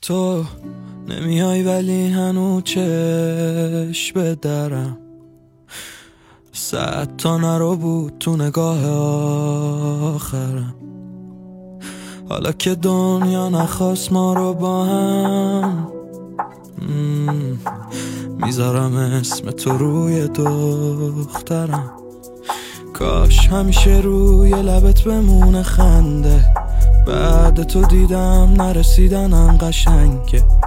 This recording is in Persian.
تو نمیای ولی هنو چشم درم، 100 تا نرو بود تو نگاه آخرم. حالا که دنیا نخواست ما رو با هم، میذارم اسم تو روی دخترم. کاش همیشه روی لبت بمونه خنده، بعد تو دیدم نرسیدنم قشنگه.